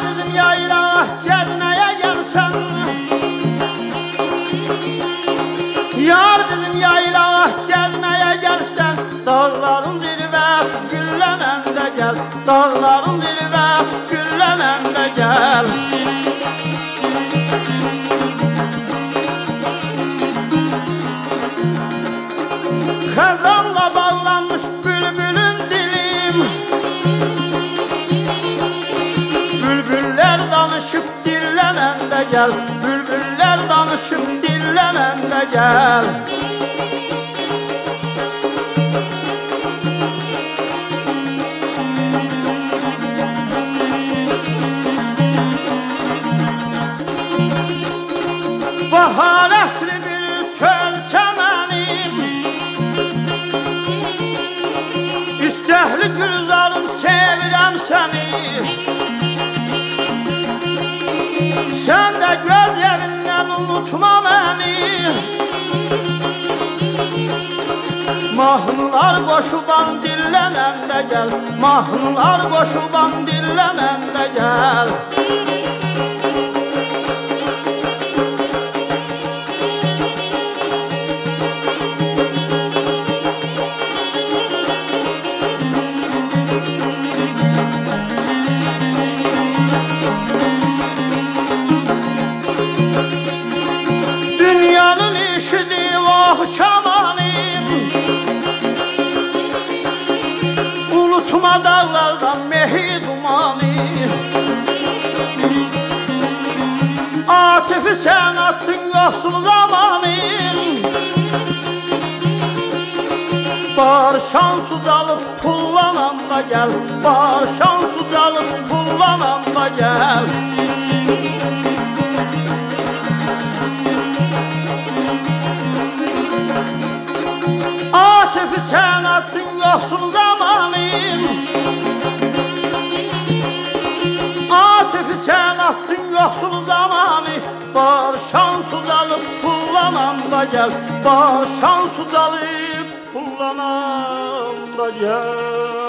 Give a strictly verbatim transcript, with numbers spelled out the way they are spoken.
dedim yayla gelmeye gelsen, yar dedim yayla gelmeye gelsen, dağların zirvesi güllenen de gel, dağların zirvesi güllenen de gel. Xəzanla bağlanmış bülbülün dilim, bülbüller danışıp dillenen de gel, bülbüller danışıp dillenen de gel. Baharətli bir çöl çəmənim, İstəhli gülzarım sevirəm səni, sən də göz yerindən unutma məni. Mahnılar qoşuban dillənən də gəl, mahnılar qoşuban dillənən də gəl. Dünyanın işidi vah kamalim, unutma dağlardan mehi dumanı. Atifi sen attın yoxsul zamanın, barşan su alıp kullanan da gel, barşan su alıp kullanan da gel. Atifi sen attın yoxsul zamanın, Atifi sen attın yoxsul zamanı. Barşan su alıp kullanan da gel, barşan su alıp kullanan da gel.